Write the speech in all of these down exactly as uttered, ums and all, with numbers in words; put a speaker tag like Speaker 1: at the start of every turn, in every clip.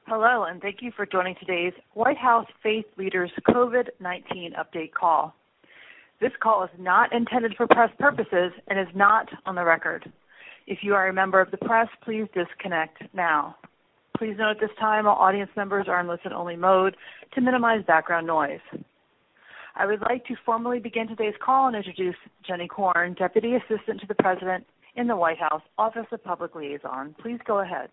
Speaker 1: Hello, and thank you for joining today's White House Faith Leaders COVID nineteen update call. This call is not intended for press purposes and is not on the record. If you are a member of the press, please disconnect now. Please note at this time all audience members are in listen-only mode to minimize background noise. I would like to formally begin today's call and introduce Jenny Korn, Deputy Assistant to the President in the White House, Office of Public Liaison. Please go ahead.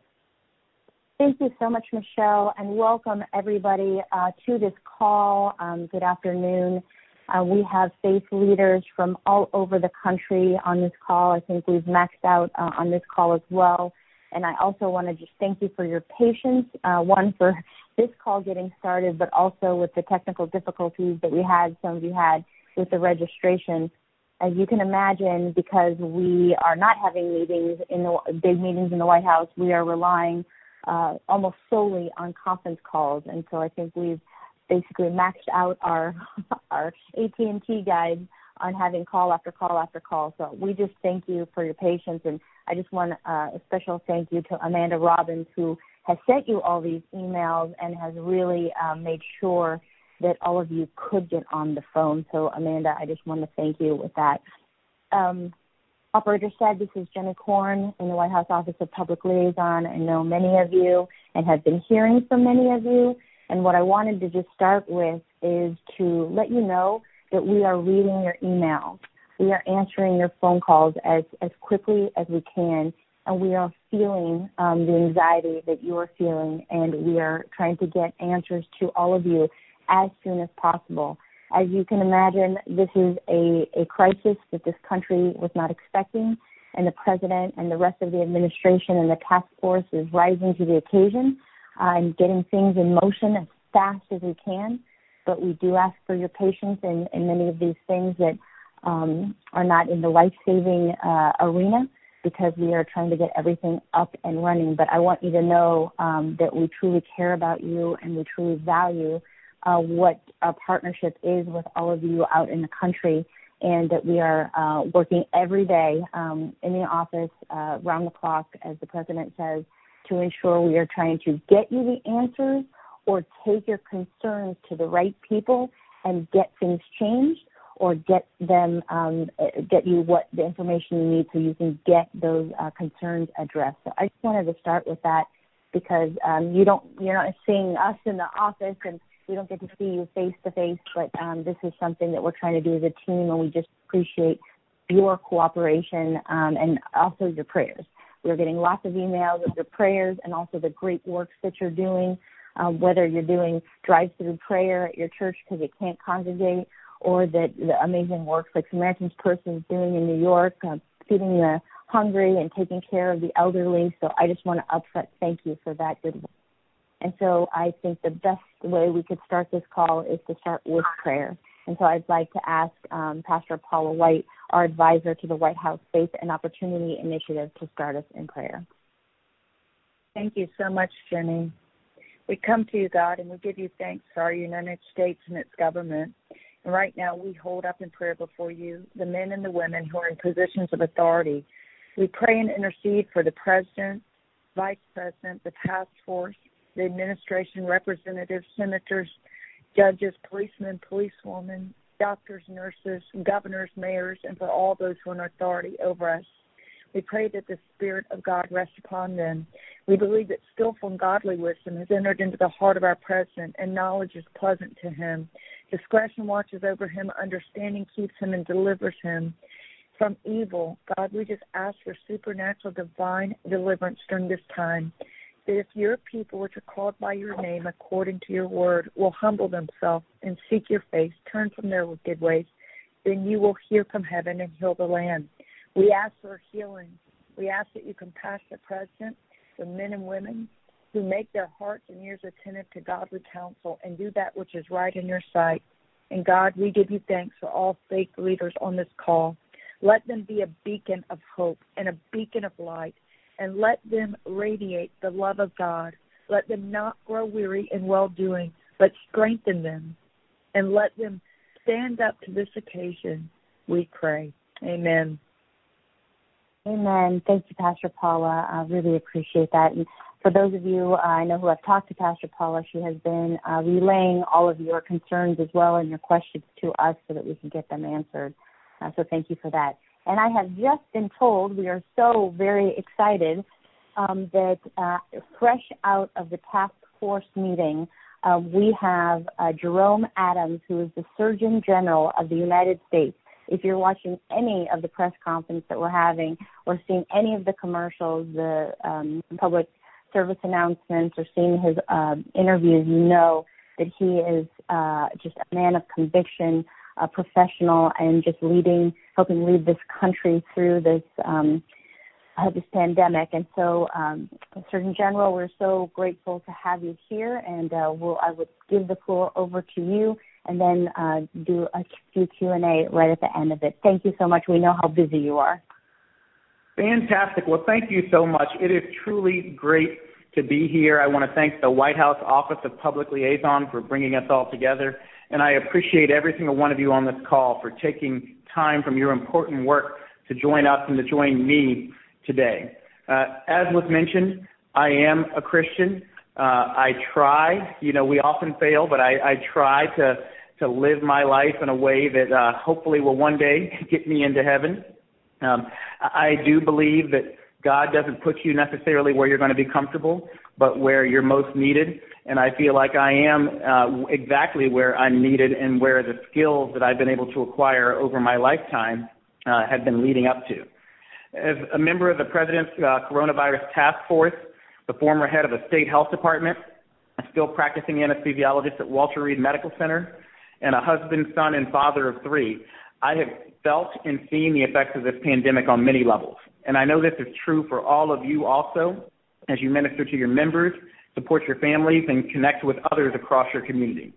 Speaker 2: Thank you so much, Michelle, and welcome everybody uh, to this call. Um, good afternoon. Uh, we have faith leaders from all over the country on this call. I think we've maxed out uh, on this call as well. And I also want to just thank you for your patience, uh, one, for this call getting started, but also with the technical difficulties that we had, some of you had, with the registration. As you can imagine, because we are not having meetings in the big meetings in the White House, we are relying Uh, almost solely on conference calls, and so I think we've basically maxed out our our A T and T guide on having call after call after call. So we just thank you for your patience, and I just want uh, a special thank you to Amanda Robbins, who has sent you all these emails and has really um, made sure that all of you could get on the phone. So Amanda, I just want to thank you with that. Um, Operator said, this is Jenny Korn in the White House Office of Public Liaison. I know many of you and have been hearing from many of you. And what I wanted to just start with is to let you know that we are reading your emails. We are answering your phone calls as, as quickly as we can. And we are feeling um, the anxiety that you are feeling. And we are trying to get answers to all of you as soon as possible. As you can imagine, this is a, a crisis that this country was not expecting, and the president and the rest of the administration and the task force is rising to the occasion uh, and getting things in motion as fast as we can. But we do ask for your patience in, in many of these things that um, are not in the life-saving uh, arena, because we are trying to get everything up and running. But I want you to know um, that we truly care about you and we truly value Uh, what our partnership is with all of you out in the country, and that we are uh, working every day um, in the office, uh, round the clock, as the president says, to ensure we are trying to get you the answers or take your concerns to the right people and get things changed, or get them, um, get you what the information you need so you can get those uh, concerns addressed. So I just wanted to start with that, because um, you don't, you're not seeing us in the office, and we don't get to see you face-to-face, but um, this is something that we're trying to do as a team, and we just appreciate your cooperation um, and also your prayers. We're getting lots of emails of your prayers and also the great works that you're doing, um, whether you're doing drive-through prayer at your church because you can't congregate, or that the amazing works like Samaritan's Purse is doing in New York, uh, feeding the hungry and taking care of the elderly. So I just want to upfront thank you for that good work. And so I think the best way we could start this call is to start with prayer. And so I'd like to ask um, Pastor Paula White, our advisor to the White House Faith and Opportunity Initiative, to start us in prayer.
Speaker 3: Thank you so much, Jenny. We come to you, God, and we give you thanks for our United States and its government. And right now we hold up in prayer before you the men and the women who are in positions of authority. We pray and intercede for the president, vice president, the task force, the administration, representatives, senators, judges, policemen, policewomen, doctors, nurses, governors, mayors, and for all those who are in authority over us. We pray that the Spirit of God rest upon them. We believe that skillful and godly wisdom has entered into the heart of our president, and knowledge is pleasant to him. Discretion watches over him, understanding keeps him and delivers him from evil. God, we just ask for supernatural divine deliverance during this time. That if your people, which are called by your name according to your word, will humble themselves and seek your face, turn from their wicked ways, then you will hear from heaven and heal the land. We ask for healing. We ask that you compassion the president, the men and women who make their hearts and ears attentive to godly counsel and do that which is right in your sight. And God, we give you thanks for all faith leaders on this call. Let them be a beacon of hope and a beacon of light, and let them radiate the love of God. Let them not grow weary in well-doing, but strengthen them, and let them stand up to this occasion, we pray. Amen.
Speaker 2: Amen. Thank you, Pastor Paula. I really appreciate that. And for those of you uh, I know who have talked to Pastor Paula, she has been uh, relaying all of your concerns as well and your questions to us so that we can get them answered. Uh, so thank you for that. And I have just been told, we are so very excited, um, that uh, fresh out of the task force meeting, uh, we have uh, Jerome Adams, who is the Surgeon General of the United States. If you're watching any of the press conference that we're having or seeing any of the commercials, the um, public service announcements, or seeing his uh, interviews, you know that he is uh, just a man of conviction, a professional, and just leading, helping lead this country through this um, uh, this pandemic. And so, um, Surgeon General, we're so grateful to have you here, and uh, we'll, I would give the floor over to you and then uh, do a few Q and A right at the end of it. Thank you so much. We know how busy you are.
Speaker 4: Fantastic. Well, thank you so much. It is truly great to be here. I want to thank the White House Office of Public Liaison for bringing us all together, and I appreciate every single one of you on this call for taking time from your important work to join us and to join me today. Uh, as was mentioned, I am a Christian. Uh, I try, you know, we often fail, but I, I try to, to live my life in a way that uh, hopefully will one day get me into heaven. Um, I do believe that God doesn't put you necessarily where you're going to be comfortable, but where you're most needed. And I feel like I am uh, exactly where I'm needed and where the skills that I've been able to acquire over my lifetime uh, have been leading up to. As a member of the President's uh, Coronavirus Task Force, the former head of the State Health Department, a still practicing anesthesiologist at Walter Reed Medical Center, and a husband, son, and father of three, I have felt and seen the effects of this pandemic on many levels. And I know this is true for all of you also, as you minister to your members, support your families, and connect with others across your community.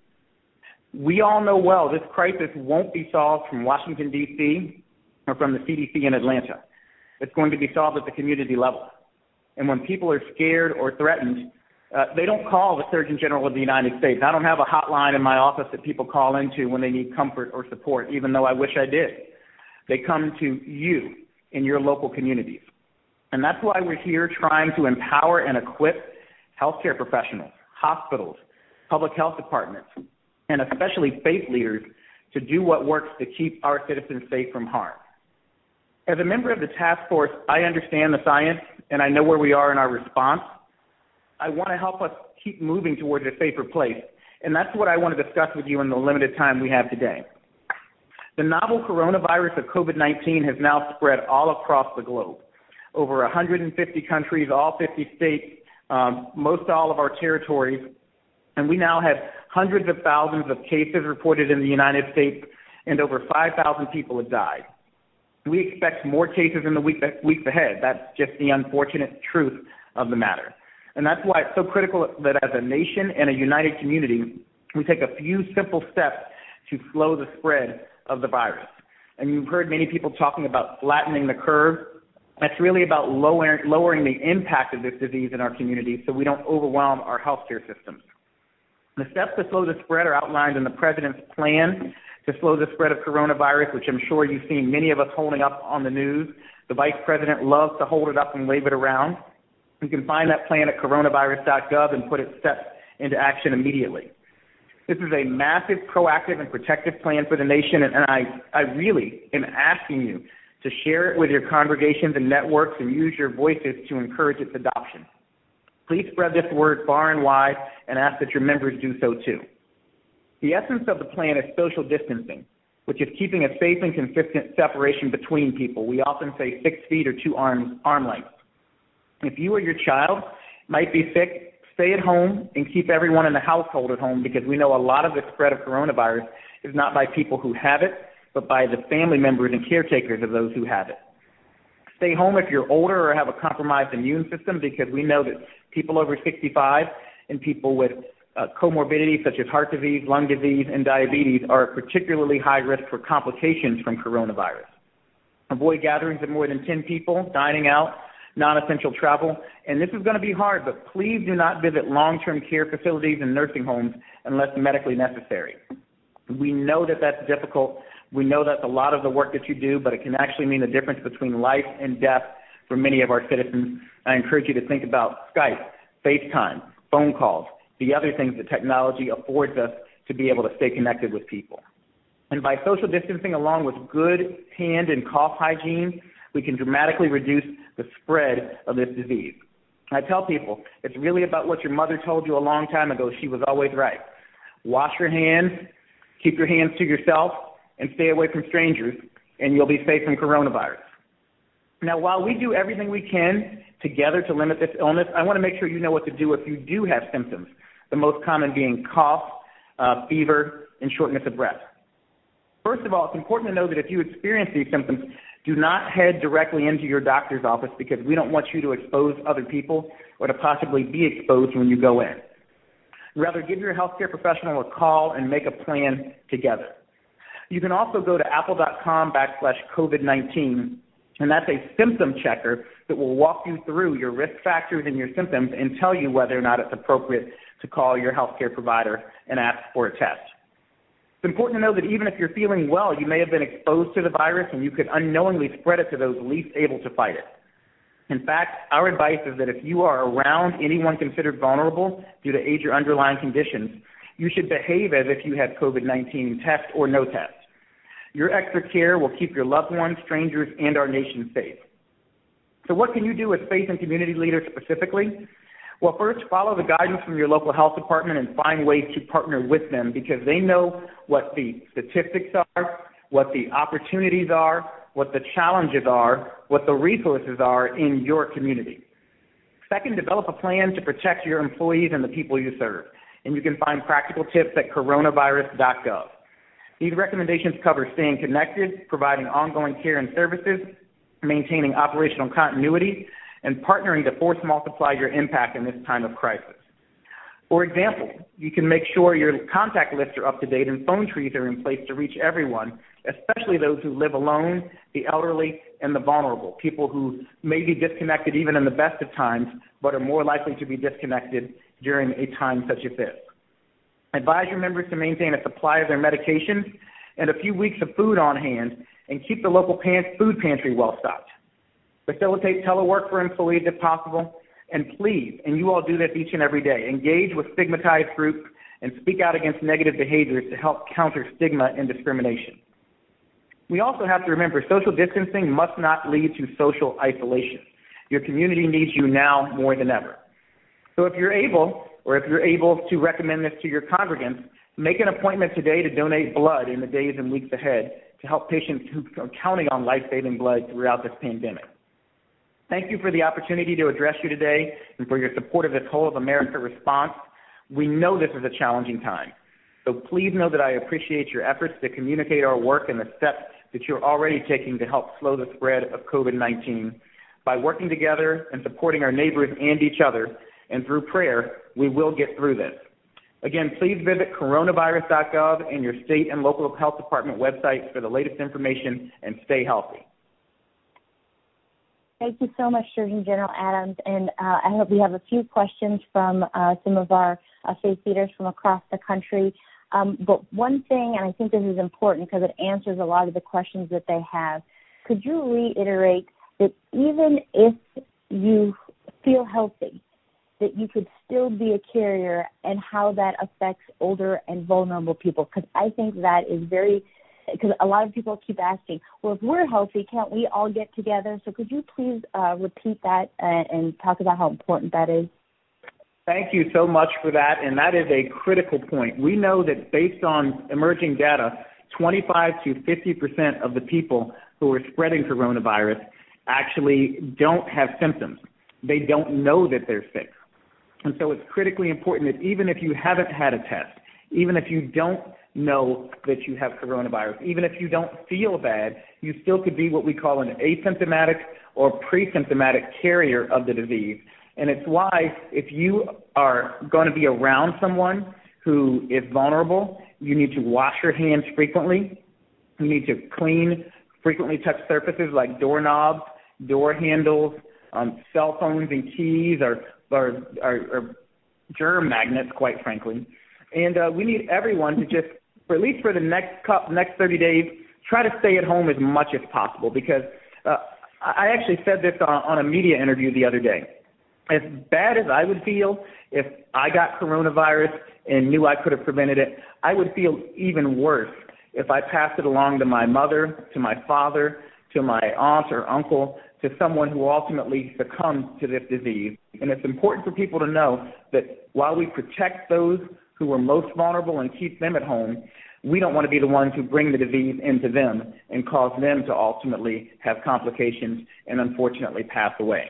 Speaker 4: We all know well this crisis won't be solved from Washington, D C or from the C D C in Atlanta. It's going to be solved at the community level. And when people are scared or threatened, uh, they don't call the Surgeon General of the United States. I don't have a hotline in my office that people call into when they need comfort or support, even though I wish I did. They come to you in your local communities. And that's why we're here trying to empower and equip healthcare professionals, hospitals, public health departments, and especially faith leaders to do what works to keep our citizens safe from harm. As a member of the task force, I understand the science, and I know where we are in our response. I want to help us keep moving towards a safer place, and that's what I want to discuss with you in the limited time we have today. The novel coronavirus of COVID nineteen has now spread all across the globe, over one hundred fifty countries, all fifty states, um, most all of our territories, and we now have hundreds of thousands of cases reported in the United States, and over five thousand people have died. We expect more cases in the week, weeks ahead. That's just the unfortunate truth of the matter. And that's why it's so critical that as a nation and a united community, we take a few simple steps to slow the spread of the virus. And you've heard many people talking about flattening the curve. That's really about lowering, lowering the impact of this disease in our community so we don't overwhelm our healthcare systems. The steps to slow the spread are outlined in the President's plan to slow the spread of coronavirus, which I'm sure you've seen many of us holding up on the news. The Vice President loves to hold it up and wave it around. You can find that plan at coronavirus dot gov and put its steps into action immediately. This is a massive, proactive, and protective plan for the nation, and I, I really am asking you to share it with your congregations and networks and use your voices to encourage its adoption. Please spread this word far and wide and ask that your members do so too. The essence of the plan is social distancing, which is keeping a safe and consistent separation between people. We often say six feet or two arms, arm lengths. If you or your child might be sick, stay at home and keep everyone in the household at home, because we know a lot of the spread of coronavirus is not by people who have it, but by the family members and caretakers of those who have it. Stay home if you're older or have a compromised immune system, because we know that people over sixty-five and people with uh, comorbidities such as heart disease, lung disease, and diabetes are at particularly high risk for complications from coronavirus. Avoid gatherings of more than ten people, dining out, non-essential travel, and this is going to be hard, but please do not visit long-term care facilities and nursing homes unless medically necessary. We know that that's difficult. We know that's a lot of the work that you do, but it can actually mean the difference between life and death for many of our citizens. I encourage you to think about Skype, FaceTime, phone calls, the other things that technology affords us to be able to stay connected with people. And by social distancing along with good hand and cough hygiene, we can dramatically reduce the spread of this disease. I tell people, it's really about what your mother told you a long time ago. She was always right. Wash your hands, keep your hands to yourself, and stay away from strangers, and you'll be safe from coronavirus. Now, while we do everything we can together to limit this illness, I want to make sure you know what to do if you do have symptoms, the most common being cough, uh, fever, and shortness of breath. First of all, it's important to know that if you experience these symptoms, do not head directly into your doctor's office because we don't want you to expose other people or to possibly be exposed when you go in. Rather, give your healthcare professional a call and make a plan together. You can also go to apple.com backslash COVID-19, and that's a symptom checker that will walk you through your risk factors and your symptoms and tell you whether or not it's appropriate to call your healthcare provider and ask for a test. It's important to know that even if you're feeling well, you may have been exposed to the virus and you could unknowingly spread it to those least able to fight it. In fact, our advice is that if you are around anyone considered vulnerable due to age or underlying conditions, you should behave as if you had COVID nineteen, test or no test. Your extra care will keep your loved ones, strangers, and our nation safe. So what can you do as faith and community leaders specifically? Well, first, follow the guidance from your local health department and find ways to partner with them because they know what the statistics are, what the opportunities are, what the challenges are, what the resources are in your community. Second, develop a plan to protect your employees and the people you serve. And you can find practical tips at coronavirus dot gov. These recommendations cover staying connected, providing ongoing care and services, maintaining operational continuity, and partnering to force multiply your impact in this time of crisis. For example, you can make sure your contact lists are up to date and phone trees are in place to reach everyone, especially those who live alone, the elderly, and the vulnerable, people who may be disconnected even in the best of times, but are more likely to be disconnected during a time such as this. Advise your members to maintain a supply of their medications and a few weeks of food on hand, and keep the local pan- food pantry well stocked. Facilitate telework for employees if possible, and please, and you all do this each and every day, engage with stigmatized groups and speak out against negative behaviors to help counter stigma and discrimination. We also have to remember social distancing must not lead to social isolation. Your community needs you now more than ever. So if you're able, or if you're able to recommend this to your congregants, make an appointment today to donate blood in the days and weeks ahead to help patients who are counting on life-saving blood throughout this pandemic. Thank you for the opportunity to address you today and for your support of this Whole of America response. We know this is a challenging time, so please know that I appreciate your efforts to communicate our work and the steps that you're already taking to help slow the spread of COVID nineteen. By working together and supporting our neighbors and each other, and through prayer, we will get through this. Again, please visit coronavirus dot gov and your state and local health department websites for the latest information, and stay healthy.
Speaker 2: Thank you so much, Surgeon General Adams. And uh, I hope we have a few questions from uh, some of our uh, faith leaders from across the country. Um, but one thing, and I think this is important because it answers a lot of the questions that they have, could you reiterate that even if you feel healthy, that you could still be a carrier, and how that affects older and vulnerable people? Because I think that is very, because a lot of people keep asking, well, if we're healthy, can't we all get together? So could you please uh, repeat that and, and talk about how important that is?
Speaker 4: Thank you so much for that, and that is a critical point. We know that based on emerging data, twenty-five to fifty percent of the people who are spreading coronavirus actually don't have symptoms. They don't know that they're sick. And so it's critically important that even if you haven't had a test, even if you don't know that you have coronavirus, even if you don't feel bad, you still could be what we call an asymptomatic or pre-symptomatic carrier of the disease. And it's why if you are going to be around someone who is vulnerable, you need to wash your hands frequently. You need to clean frequently touched surfaces like doorknobs, door handles, um, cell phones and keys, or Or, or, or germ magnets, quite frankly. And uh, we need everyone to just, for at least for the next couple, next thirty days, try to stay at home as much as possible, because uh, I actually said this on, on a media interview the other day. as bad as I would feel if I got coronavirus and knew I could have prevented it, I would feel even worse if I passed it along to my mother, to my father, to my aunt or uncle, to someone who ultimately succumbs to this disease. And it's important for people to know that while we protect those who are most vulnerable and keep them at home, we don't want to be the ones who bring the disease into them and cause them to ultimately have complications and unfortunately pass away.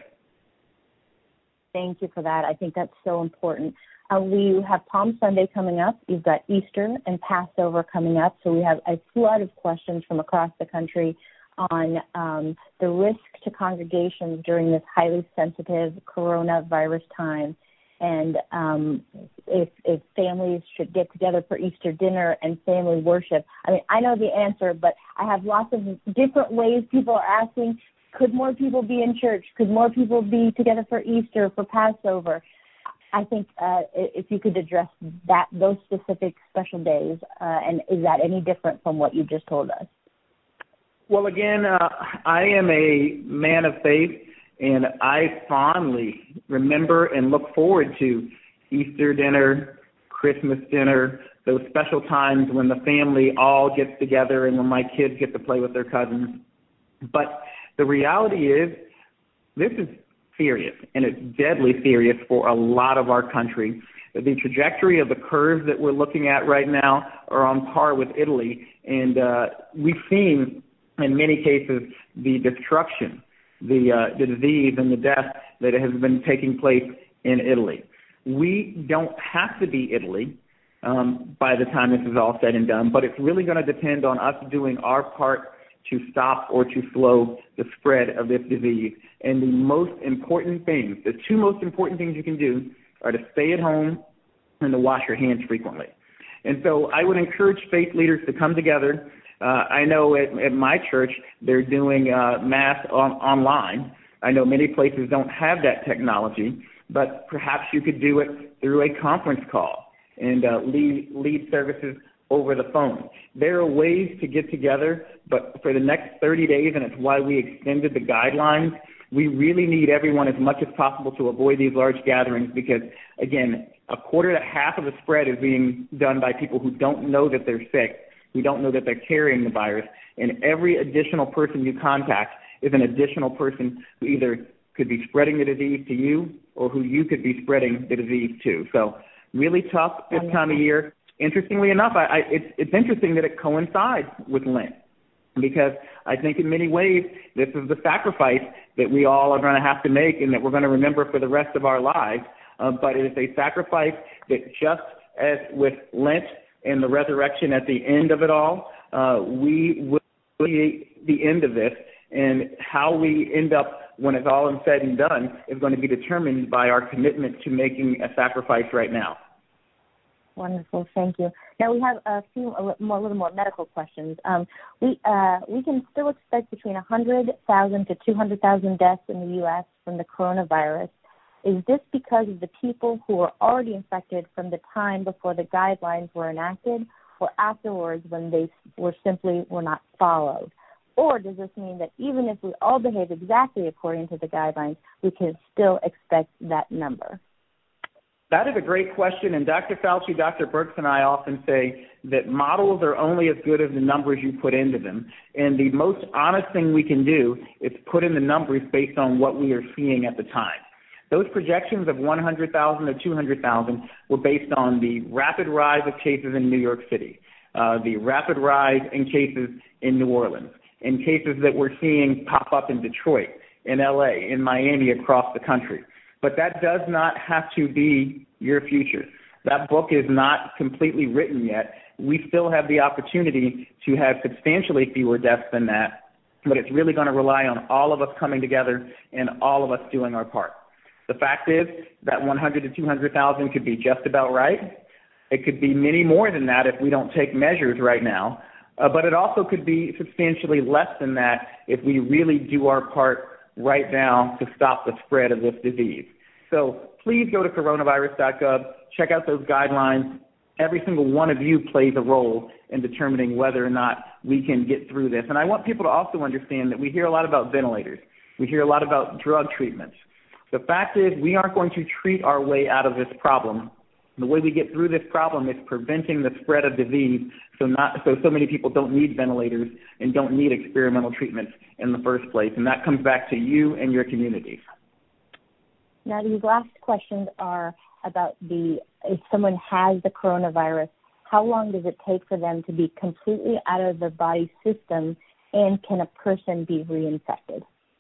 Speaker 2: Thank you for that. I think that's so important. Uh, we have Palm Sunday coming up. You've got Easter and Passover coming up. So we have a flood of questions from across the country on um, the risk to congregations during this highly sensitive coronavirus time, and um, if, if families should get together for Easter dinner and family worship. I mean, I know the answer, but I have lots of different ways people are asking, could more people be in church? Could more people be together for Easter, for Passover? I think uh, if you could address that, those specific special days, uh, and is that any different from what you just told us?
Speaker 4: Well, again, uh, I am a man of faith, and I fondly remember and look forward to Easter dinner, Christmas dinner, those special times when the family all gets together and when my kids get to play with their cousins. But the reality is, this is serious, and it's deadly serious for a lot of our country. The trajectory of the curves that we're looking at right now are on par with Italy, and uh, we've seen, in many cases, the destruction, the, uh, the disease and the death that has been taking place in Italy. We don't have to be Italy um, by the time this is all said and done, but it's really going to depend on us doing our part to stop or to slow the spread of this disease. And the most important things, the two most important things you can do are to stay at home and to wash your hands frequently. And so I would encourage faith leaders to come together. Uh, I know at, at my church they're doing uh, mass on, online. I know many places don't have that technology, but perhaps you could do it through a conference call and uh, lead, lead services over the phone. There are ways to get together, but for the next thirty days, and it's why we extended the guidelines, we really need everyone as much as possible to avoid these large gatherings because, again, a quarter to half of the spread is being done by people who don't know that they're sick, who don't know that they're carrying the virus, and every additional person you contact is an additional person who either could be spreading the disease to you or who you could be spreading the disease to. So really tough this time of year. Interestingly enough, I, I, it's, it's interesting that it coincides with Lent because I think in many ways this is the sacrifice that we all are going to have to make and that we're going to remember for the rest of our lives. Uh, but it is a sacrifice that just as with Lent and the resurrection at the end of it all, uh, we will see the end of this, and how we end up when it's all said and done is going to be determined by our commitment to making a sacrifice right now.
Speaker 2: Wonderful, thank you. Now we have a few a little more, a little more medical questions. Um, we uh, we can still expect between one hundred thousand to two hundred thousand deaths in the U S from the coronavirus. Is this because of the people who were already infected from the time before the guidelines were enacted, or afterwards when they were simply were not followed? Or does this mean that even if we all behave exactly according to the guidelines, we can still expect that number?
Speaker 4: That is a great question, and Doctor Fauci, Doctor Birx, and I often say that models are only as good as the numbers you put into them, and the most honest thing we can do is put in the numbers based on what we are seeing at the time. Those projections of one hundred thousand or two hundred thousand were based on the rapid rise of cases in New York City, uh, the rapid rise in cases in New Orleans, in cases that we're seeing pop up in Detroit, in L A, in Miami, across the country. But that does not have to be your future. That book is not completely written yet. We still have the opportunity to have substantially fewer deaths than that, but it's really going to rely on all of us coming together and all of us doing our part. The fact is that one hundred to two hundred thousand could be just about right. It could be many more than that if we don't take measures right now, uh, but it also could be substantially less than that if we really do our part right now to stop the spread of this disease. So please go to coronavirus dot gov, check out those guidelines. Every single one of you plays a role in determining whether or not we can get through this. And I want people to also understand that we hear a lot about ventilators. We hear a lot about drug treatments. The fact is we aren't going to treat our way out of this problem. The way we get through this problem is preventing the spread of disease so not so so many people don't need ventilators and don't need experimental treatments in the first place. And that comes back to you and your communities.
Speaker 2: Now, these last questions are about the if someone has the coronavirus, how long does it take for them to be completely out of the body system, and can a person be reinfected?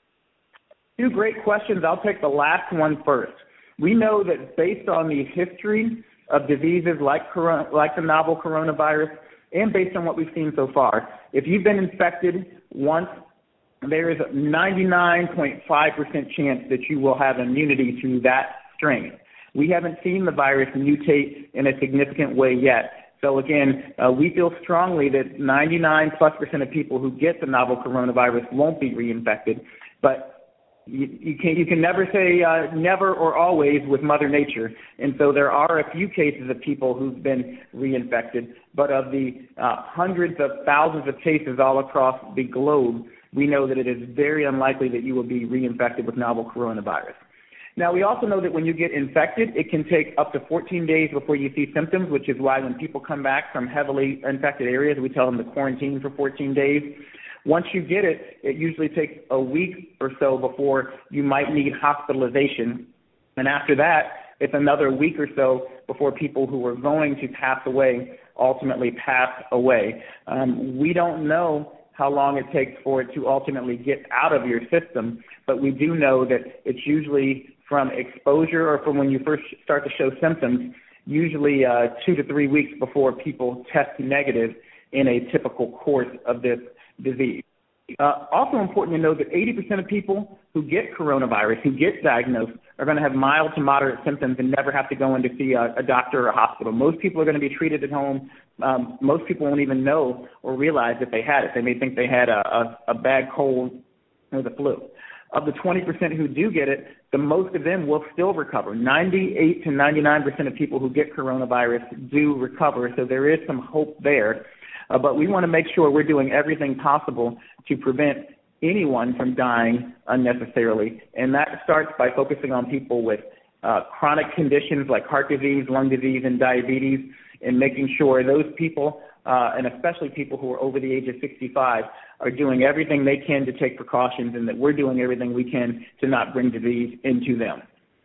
Speaker 4: Two great questions. I'll take the last one first. We know that based on the history of diseases like corona, like the novel coronavirus, and based on what we've seen so far, if you've been infected once, there is a ninety-nine point five percent chance that you will have immunity to that strain. We haven't seen the virus mutate in a significant way yet. So again, uh, we feel strongly that ninety-nine plus percent of people who get the novel coronavirus won't be reinfected, but You, you can you can never say uh, never or always with Mother Nature, and so there are a few cases of people who've been reinfected, but of the uh, hundreds of thousands of cases all across the globe, we know that it is very unlikely that you will be reinfected with novel coronavirus. Now, we also know that when you get infected, it can take up to fourteen days before you see symptoms, which is why when people come back from heavily infected areas, we tell them to quarantine for fourteen days. Once you get it, it usually takes a week or so before you might need hospitalization. And after that, it's another week or so before people who are going to pass away ultimately pass away. Um, we don't know how long it takes for it to ultimately get out of your system, but we do know that it's usually from exposure or from when you first start to show symptoms, usually uh, two to three weeks before people test negative in a typical course of this disease. Uh, also important to know that eighty percent of people who get coronavirus, who get diagnosed, are going to have mild to moderate symptoms and never have to go in to see a, a doctor or a hospital. Most people are going to be treated at home. Um, most people won't even know or realize that they had it. They may think they had a, a, a bad cold or the flu. Of the twenty percent who do get it, the most of them will still recover. ninety-eight to ninety-nine percent of people who get coronavirus do recover, so there is some hope there. Uh, but we want to make sure we're doing everything possible to prevent anyone from dying unnecessarily. And that starts by focusing on people with uh, chronic conditions like heart disease, lung disease, and diabetes, and making sure those people, uh, and especially people who are over the age of sixty-five, are doing everything they can to take precautions, and that we're doing everything we can to not bring disease into them.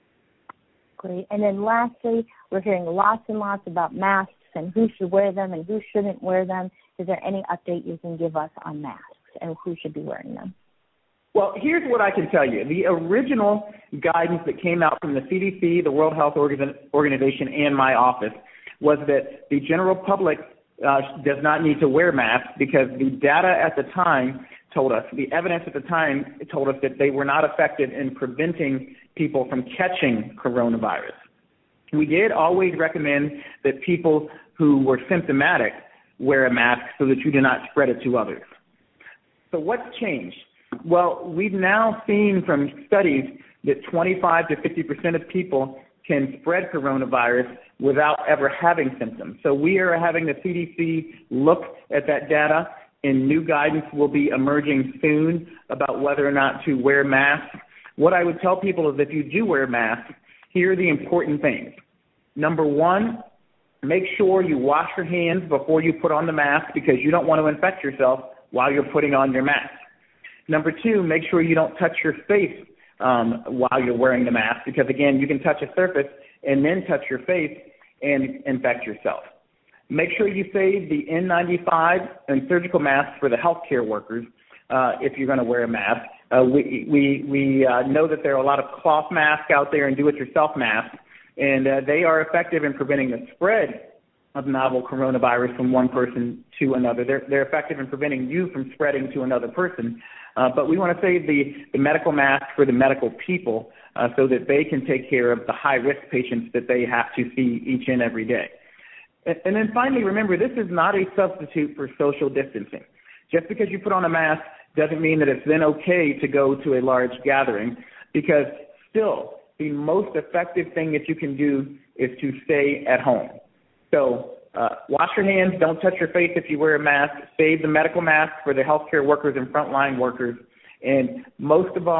Speaker 2: Great. And then lastly, we're hearing lots and lots about masks and who should wear them and who shouldn't wear them. Is there any update you can give us on masks and who should be wearing them?
Speaker 4: Well, here's what I can tell you. The original guidance that came out from the C D C, the World Health Organization, and my office was that the general public uh, does not need to wear masks because the data at the time told us, the evidence at the time told us that they were not effective in preventing people from catching coronavirus. We did always recommend that people who were symptomatic wear a mask so that you do not spread it to others. So what's changed? Well, we've now seen from studies that twenty-five to fifty percent of people can spread coronavirus without ever having symptoms. So we are having the C D C look at that data, and new guidance will be emerging soon about whether or not to wear masks. What I would tell people is if you do wear masks, here are the important things. Number one, make sure you wash your hands before you put on the mask because you don't want to infect yourself while you're putting on your mask. Number two, make sure you don't touch your face um, while you're wearing the mask because, again, you can touch a surface and then touch your face and infect yourself. Make sure you save the N ninety-five and surgical masks for the healthcare workers uh, if you're going to wear a mask. Uh, we we, we uh, know that there are a lot of cloth masks out there and do-it-yourself masks, and uh, they are effective in preventing the spread of novel coronavirus from one person to another. They're, they're effective in preventing you from spreading to another person. Uh, but we want to save the, the medical mask for the medical people uh, so that they can take care of the high-risk patients that they have to see each and every day. And, and then finally, remember, this is not a substitute for social distancing. Just because you put on a mask doesn't mean that it's then okay to go to a large gathering because still the most effective thing that you can do is to stay at home. So uh, wash your hands, don't touch your face if you wear a mask, save the medical mask for the healthcare workers and frontline workers, and most of all,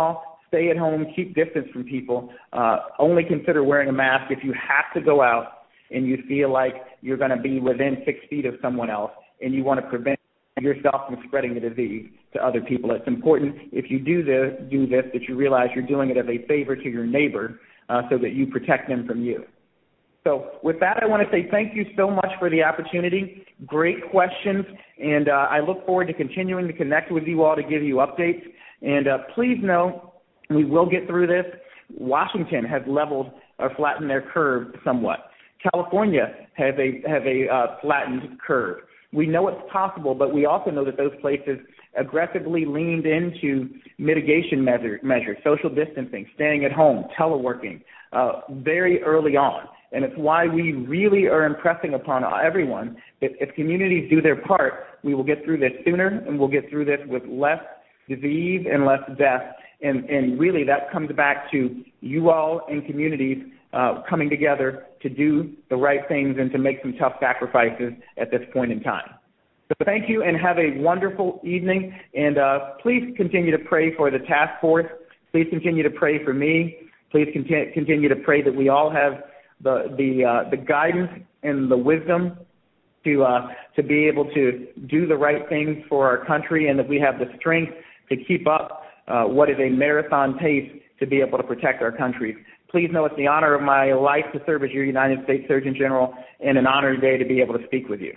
Speaker 4: stay at home, keep distance from people, uh, only consider wearing a mask if you have to go out and you feel like you're going to be within six feet of someone else and you want to prevent yourself from spreading the disease to other people. It's important if you do this, do this that you realize you're doing it as a favor to your neighbor uh, so that you protect them from you. So with that, I want to say thank you so much for the opportunity. Great questions, and uh, I look forward to continuing to connect with you all to give you updates. And uh, please know we will get through this. Washington has leveled or flattened their curve somewhat. California has a, have a uh, flattened curve. We know it's possible, but we also know that those places aggressively leaned into mitigation measure, measures, social distancing, staying at home, teleworking, uh, very early on. And it's why we really are impressing upon everyone that if communities do their part, we will get through this sooner and we'll get through this with less disease and less death. And, and really that comes back to you all and communities uh, coming together to do the right things and to make some tough sacrifices at this point in time. So thank you and have a wonderful evening. And uh, please continue to pray for the task force. Please continue to pray for me. Please continue, continue to pray that we all have the the uh, the guidance and the wisdom to uh, to be able to do the right things for our country, and that we have the strength to keep up uh, what is a marathon pace to be able to protect our country. Please know it's the honor of my life to serve as your United States Surgeon General, and an honor today to be able to speak with you.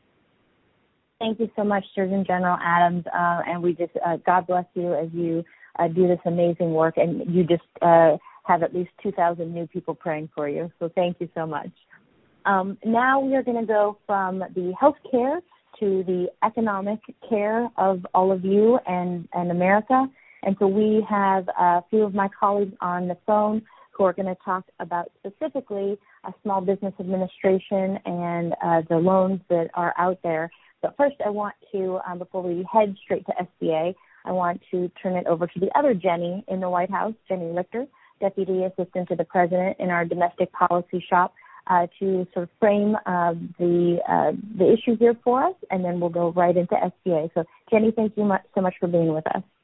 Speaker 2: Thank you so much, Surgeon General Adams, uh, and we just uh, God bless you as you uh, do this amazing work, and you just uh, have at least two thousand new people praying for you. So thank you so much. Um, now we are going to go from the health care to the economic care of all of you and, and America. And so we have a few of my colleagues on the phone who are going to talk about specifically a Small Business Administration and uh, the loans that are out there. But first I want to, um, before we head straight to S B A, I want to turn it over to the other Jenny in the White House, Jenny Lichter, Deputy Assistant to the President in our Domestic Policy Shop, uh, to sort of frame uh, the uh, the issue here for us, and then we'll go right into S B A. So, Jenny, thank you much, so much for being with us.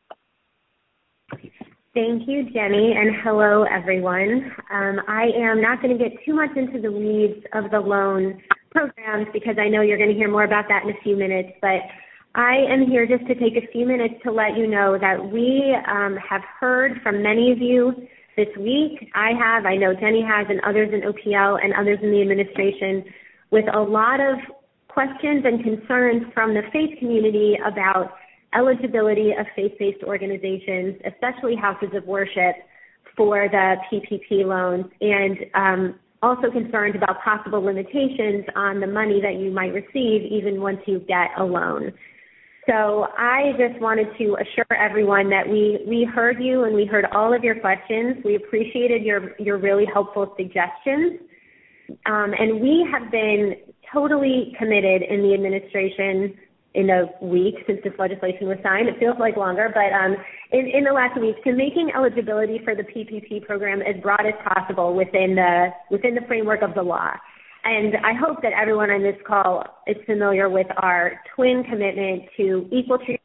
Speaker 5: Thank you, Jenny, and hello, everyone. Um, I am not going to get too much into the weeds of the loan programs because I know you're going to hear more about that in a few minutes, but I am here just to take a few minutes to let you know that we um, have heard from many of you this week. I have, I know Jenny has, and others in O P L and others in the administration with a lot of questions and concerns from the faith community about eligibility of faith-based organizations, especially houses of worship, for the P P P loans, and um, also concerned about possible limitations on the money that you might receive even once you get a loan. So I just wanted to assure everyone that we, we heard you and we heard all of your questions. We appreciated your, your really helpful suggestions. Um, and we have been totally committed in the administration in a week since this legislation was signed. It feels like longer, but um, in, in the last week, to making eligibility for the P P P program as broad as possible within the within the framework of the law. And I hope that everyone on this call is familiar with our twin commitment to equal treatment,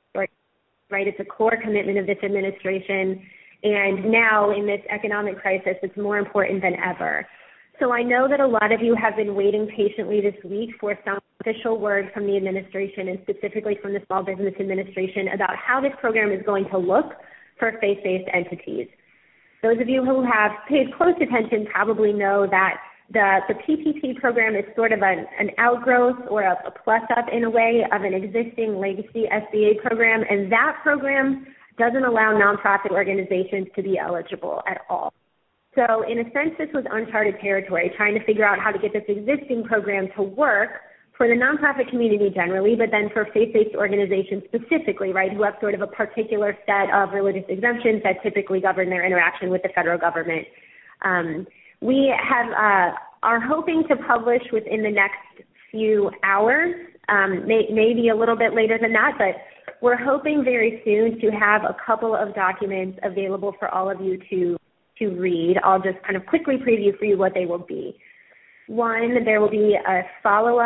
Speaker 5: right? It's a core commitment of this administration. And now in this economic crisis, it's more important than ever. So I know that a lot of you have been waiting patiently this week for some official word from the administration, and specifically from the Small Business Administration, about how this program is going to look for faith-based entities. Those of you who have paid close attention probably know that the, the P P P program is sort of an, an outgrowth or a, a plus-up in a way of an existing legacy S B A program, and that program doesn't allow nonprofit organizations to be eligible at all. So in a sense, this was uncharted territory, trying to figure out how to get this existing program to work for the nonprofit community generally, but then for faith-based organizations specifically, right, who have sort of a particular set of religious exemptions that typically govern their interaction with the federal government. Um, we have uh, are hoping to publish within the next few hours, um, may, maybe a little bit later than that, but we're hoping very soon to have a couple of documents available for all of you to to read. I'll just kind of quickly preview for you what they will be. One, there will be a follow-up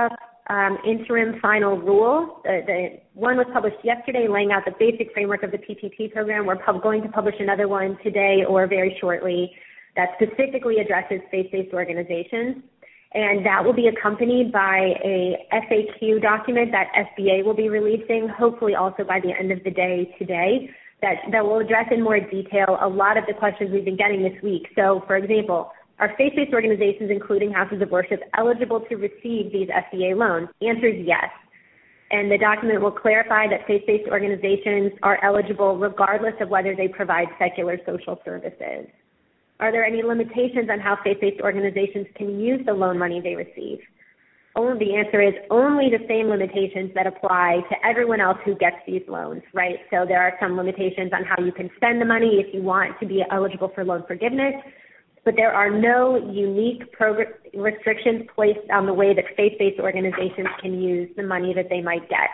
Speaker 5: um, interim final rule. The, the one was published yesterday, laying out the basic framework of the P P P program. We're pub- going to publish another one today or very shortly that specifically addresses faith-based organizations. And that will be accompanied by a F A Q document that S B A will be releasing, hopefully also by the end of the day today, that, that will address in more detail a lot of the questions we've been getting this week. So, for example, are faith-based organizations, including houses of worship, eligible to receive these S B A loans? The answer is yes. And the document will clarify that faith-based organizations are eligible regardless of whether they provide secular social services. Are there any limitations on how faith-based organizations can use the loan money they receive? Only, the answer is only the same limitations that apply to everyone else who gets these loans, right? So there are some limitations on how you can spend the money if you want to be eligible for loan forgiveness, but there are no unique progr- restrictions placed on the way that faith-based organizations can use the money that they might get.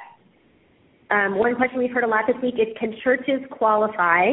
Speaker 5: Um, one question we've heard a lot this week is, can churches qualify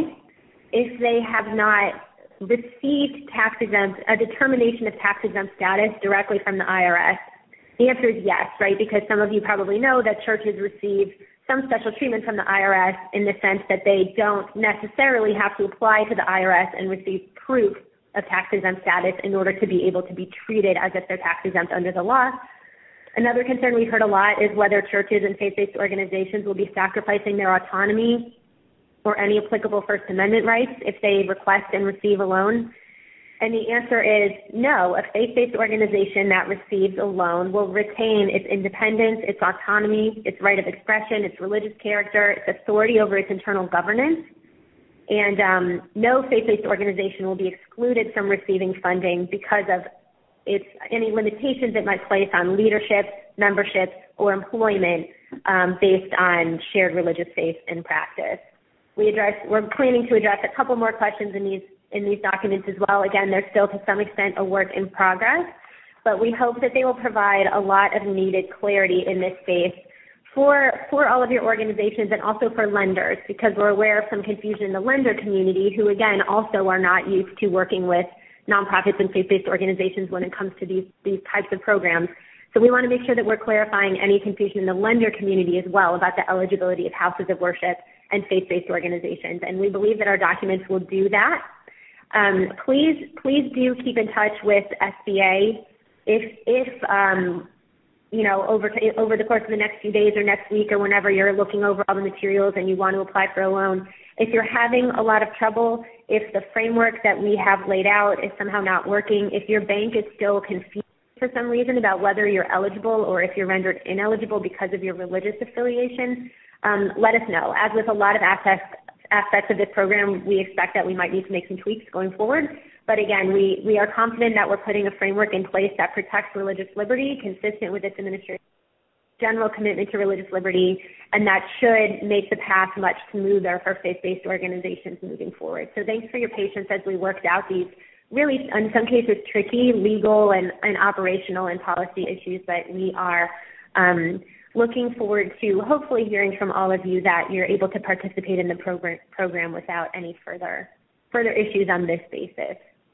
Speaker 5: if they have not received tax exempt, a determination of tax exempt status directly from the I R S? The answer is yes, right? Because some of you probably know that churches receive some special treatment from the I R S in the sense that they don't necessarily have to apply to the I R S and receive proof of tax exempt status in order to be able to be treated as if they're tax exempt under the law. Another concern we've heard a lot is whether churches and faith-based organizations will be sacrificing their autonomy or any applicable First Amendment rights if they request and receive a loan. And the answer is no. A faith-based organization that receives a loan will retain its independence, its autonomy, its right of expression, its religious character, its authority over its internal governance. And um, no faith-based organization will be excluded from receiving funding because of its any limitations it might place on leadership, membership, or employment um, based on shared religious faith and practice. We address, we're planning to address a couple more questions in these in these documents as well. Again, they're still to some extent a work in progress, but we hope that they will provide a lot of needed clarity in this space for for all of your organizations and also for lenders, because we're aware of some confusion in the lender community who, again, also are not used to working with nonprofits and faith-based organizations when it comes to these, these types of programs. So we want to make sure that we're clarifying any confusion in the lender community as well about the eligibility of houses of worship and faith-based organizations, and we believe that our documents will do that. Um, please, please do keep in touch with S B A if, if um, you know, over to, over the course of the next few days or next week or whenever you're looking over all the materials and you want to apply for a loan. If you're having a lot of trouble, if the framework that we have laid out is somehow not working, if your bank is still confused for some reason about whether you're eligible or if you're rendered ineligible because of your religious affiliation, um, let us know. As with a lot of aspects, aspects of this program, we expect that we might need to make some tweaks going forward. But again, we, we are confident that we're putting a framework in place that protects religious liberty, consistent with its administration's general commitment to religious liberty, and that should make the path much smoother for faith-based organizations moving forward. So thanks for your patience as we worked out these really, in some cases, tricky legal and, and operational and policy issues, but we are um, looking forward to hopefully hearing from all of you that you're able to participate in the program, program without any further further issues on this basis.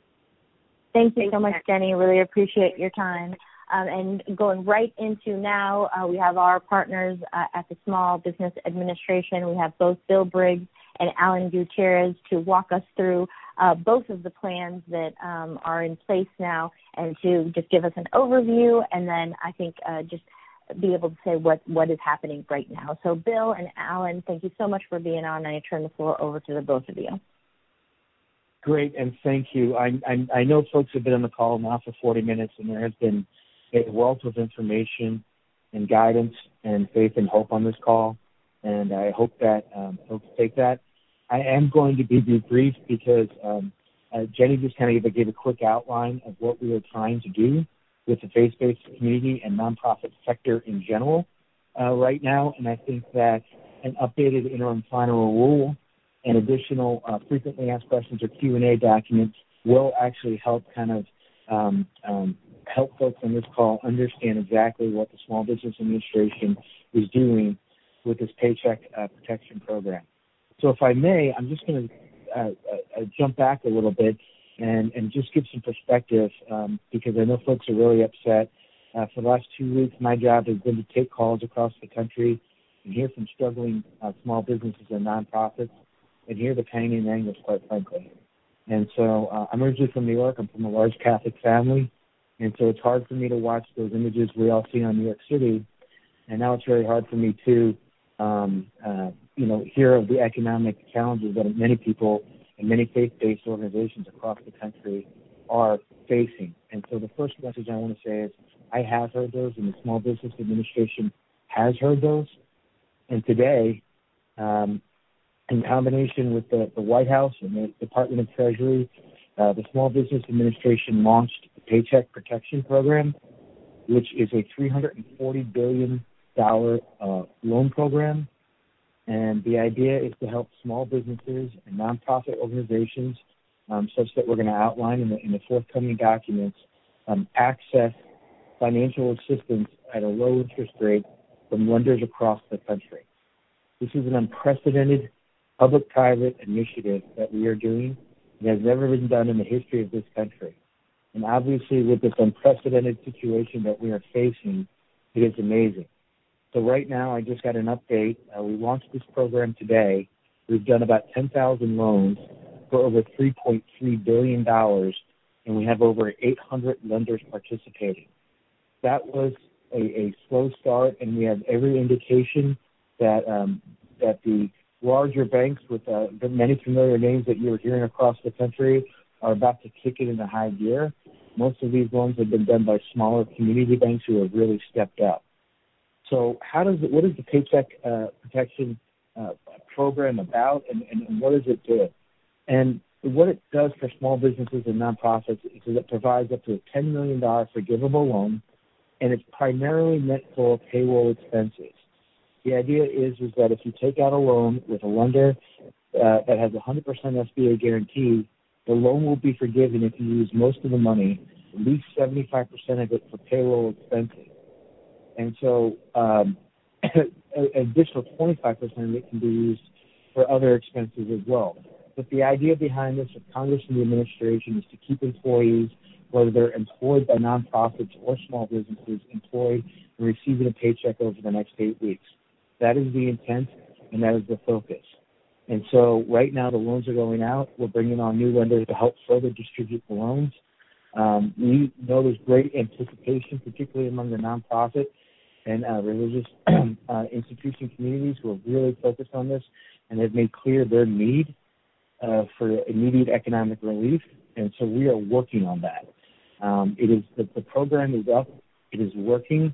Speaker 2: Thank you so much, Jenny. Really appreciate your time. Um, and going right into now, uh, we have our partners uh, at the Small Business Administration. We have both Bill Briggs and Alan Gutierrez to walk us through uh, both of the plans that um, are in place now and to just give us an overview, and then I think uh, just be able to say what, what is happening right now. So Bill and Alan, thank you so much for being on, and I turn the floor over to the both of you.
Speaker 6: Great, and thank you. I, I, I know folks have been on the call now for forty minutes, and there has been a wealth of information and guidance and faith and hope on this call, and I hope that um, folks take that. I am going to be brief because um, uh, Jenny just kind of gave, gave a quick outline of what we are trying to do with the faith-based community and nonprofit sector in general uh, right now, and I think that an updated interim final rule and additional uh, frequently asked questions or Q and A documents will actually help kind of um, um, help folks on this call understand exactly what the Small Business Administration is doing with this Paycheck uh, Protection Program. So if I may, I'm just going to uh, uh, jump back a little bit and, and just give some perspective um, because I know folks are really upset Uh, for the last two weeks, my job has been to take calls across the country and hear from struggling uh, small businesses and nonprofits and hear the pain and anguish, quite frankly. And so uh, I'm originally from New York. I'm from a large Catholic family. And so it's hard for me to watch those images we all see on New York City. And now it's very hard for me to, um, uh, you know, hear of the economic challenges that many people and many faith-based organizations across the country are facing. And so the first message I want to say is I have heard those, and the Small Business Administration has heard those. And today, um, in combination with the, the White House and the Department of Treasury, uh, the Small Business Administration launched the Paycheck Protection Program, which is a three hundred forty billion dollars uh, loan program. And the idea is to help small businesses and nonprofit organizations, um, such that we're going to outline in the, in the forthcoming documents, um, access financial assistance at a low interest rate from lenders across the country. This is an unprecedented public-private initiative that we are doing. It has never been done in the history of this country. And obviously, with this unprecedented situation that we are facing, it is amazing. So right now, I just got an update. Uh, we launched this program today. We've done about ten thousand loans for over three point three billion dollars, and we have over eight hundred lenders participating. That was a, a slow start, and we have every indication that um, that the larger banks with uh, the many familiar names that you're hearing across the country are about to kick it into high gear. Most of these loans have been done by smaller community banks who have really stepped up. So how does it, what is the Paycheck uh, Protection uh, Program about, and, and, and what does it do? And what it does for small businesses and nonprofits is that it provides up to a ten million dollars forgivable loan, and it's primarily meant for payroll expenses. The idea is, is that if you take out a loan with a lender uh, that has a one hundred percent S B A guarantee, the loan will be forgiven if you use most of the money, at least seventy-five percent of it for payroll expenses. And so um, an additional twenty-five percent of it can be used for other expenses as well. But the idea behind this of Congress and the administration is to keep employees, whether they're employed by nonprofits or small businesses, employed and receiving a paycheck over the next eight weeks. That is the intent, and that is the focus. And so right now the loans are going out. We're bringing on new lenders to help further distribute the loans. Um, we know there's great anticipation, particularly among the nonprofit and uh, religious uh, institution communities who are really focused on this and have made clear their need uh, for immediate economic relief. And so we are working on that. Um, it is the, the program is up. It is working.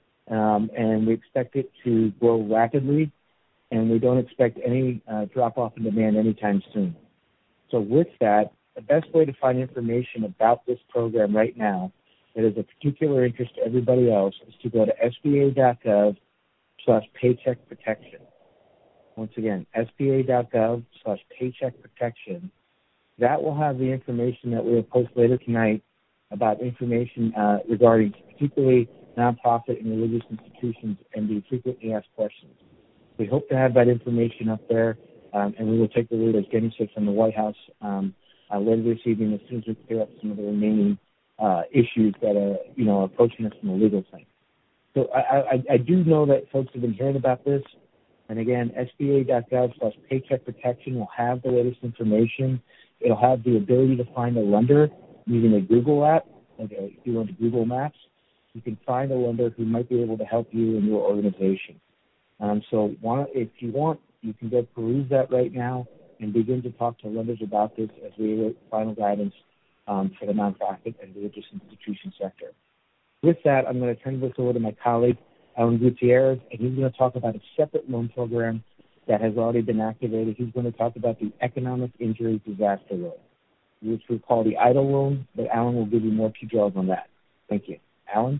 Speaker 6: Um, and we expect it to grow rapidly, and we don't expect any uh, drop-off in demand anytime soon. So with that, the best way to find information about this program right now that is of particular interest to everybody else is to go to sba.gov slash paycheck protection. Once again, sba.gov slash paycheck protection. That will have the information that we will post later tonight about information uh, regarding particularly nonprofit and religious institutions and the frequently asked questions. We hope to have that information up there, um, and we will take the lead, as Jenny said, from the White House um, uh, later this evening as soon as we clear up some of the remaining uh, issues that are, you know, approaching us from a legal thing. So I, I, I do know that folks have been hearing about this, and again, sba.gov slash paycheck protection will have the latest information. It'll have the ability to find a lender using a Google app, like if you go into Google Maps. You can find a lender who might be able to help you and your organization. Um, so want, if you want, you can go peruse that right now and begin to talk to lenders about this as we await final guidance um, for the nonprofit and religious institution sector. With that, I'm going to turn this over to my colleague, Alan Gutierrez, and he's going to talk about a separate loan program that has already been activated. He's going to talk about the Economic Injury Disaster Loan, which we call the EIDL loan, but Alan will give you more details on that. Thank you. Alan?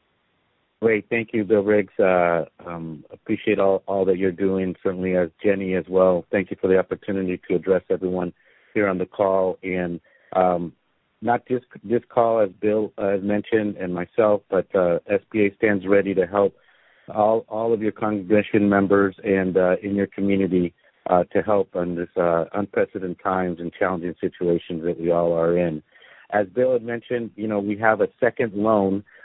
Speaker 7: Great. Thank you, Bill Riggs. Uh, um, appreciate all, all that you're doing, certainly as Jenny as well. Thank you for the opportunity to address everyone here on the call. And um, not just this call, as Bill uh, has mentioned, and myself, but uh, S B A stands ready to help all, all of your congregation members and uh, in your community uh, to help on this uh, unprecedented times and challenging situations that we all are in. As Bill had mentioned, you know, we have a second loan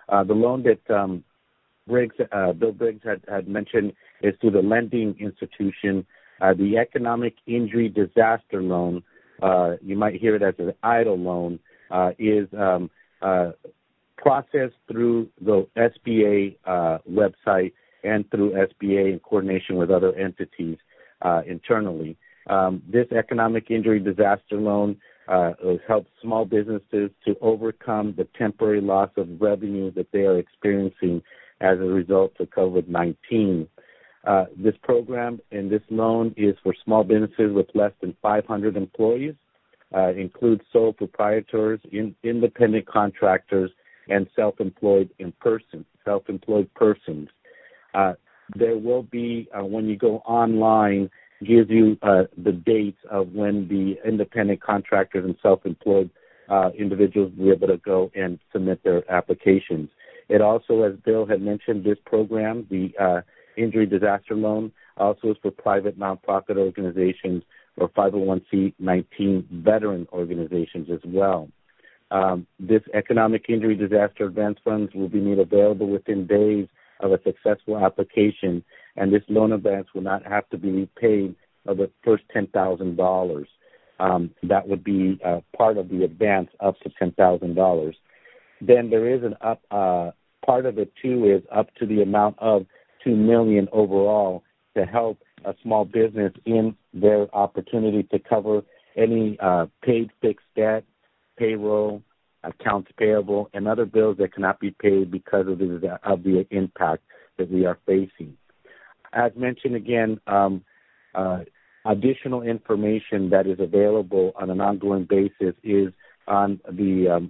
Speaker 7: Uh, the loan that um, Briggs, uh, Bill Briggs had, had mentioned is through the lending institution. Uh, the Economic Injury Disaster Loan, uh, you might hear it as an EIDL loan, uh, is um, uh, processed through the S B A uh, website and through S B A in coordination with other entities uh, internally. Um, this Economic Injury Disaster Loan uh, helps small businesses to overcome the temporary loss of revenue that they are experiencing as a result of COVID nineteen. Uh, this program and this loan is for small businesses with less than five hundred employees, uh, includes sole proprietors, in, independent contractors, and self-employed in person, self-employed persons. Uh, there will be, uh, when you go online, gives you uh, the dates of when the independent contractors and self-employed uh, individuals will be able to go and submit their applications. It also, as Bill had mentioned, this program, the uh, Injury Disaster Loan, also is for private nonprofit organizations or five oh one c nineteen veteran organizations as well. Um, this Economic Injury Disaster Advance Funds will be made available within days of a successful application, and this loan advance will not have to be repaid of the first ten thousand dollars. Um, that would be uh, part of the advance up to ten thousand dollars. Then there is an up, uh, part of it too is up to the amount of two million dollars overall to help a small business in their opportunity to cover any uh, paid fixed debt, payroll, accounts payable, and other bills that cannot be paid because of the, of the impact that we are facing. As mentioned again, um, uh, additional information that is available on an ongoing basis is on the um,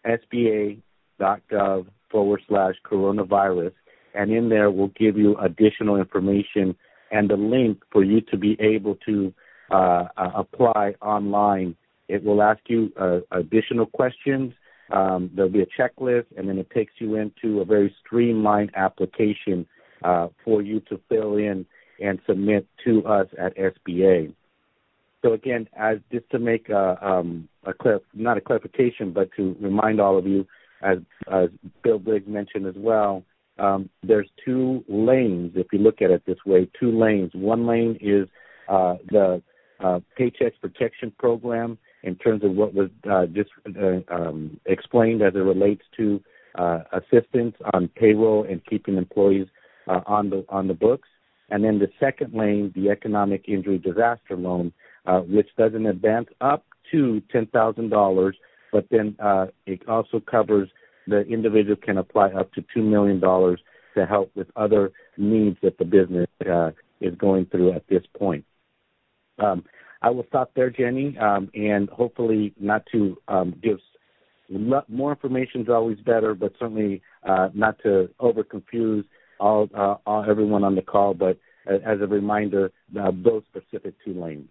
Speaker 7: sba.gov forward slash coronavirus, and in there we'll give you additional information and a link for you to be able to uh, uh, apply online. It will ask you uh, additional questions. Um, there'll be a checklist, and then it takes you into a very streamlined application uh, for you to fill in and submit to us at S B A. So again, as just to make a, um, a clar- not a clarification, but to remind all of you, as, as Bill Briggs mentioned as well, um, there's two lanes, if you look at it this way, two lanes. One lane is uh, the uh, Paycheck Protection Program, in terms of what was uh, just uh, um, explained as it relates to uh, assistance on payroll and keeping employees uh, on the on the books. And then the second lane, the Economic Injury Disaster Loan, uh, which does an advance up to ten thousand dollars, but then uh, it also covers the individual can apply up to two million dollars to help with other needs that the business uh, is going through at this point. Um, I will stop there, Jenny, um, and hopefully not to um, give more information is always better, but certainly uh, not to over-confuse all, uh, all everyone on the call, but uh, as a reminder, uh, those specific two lanes.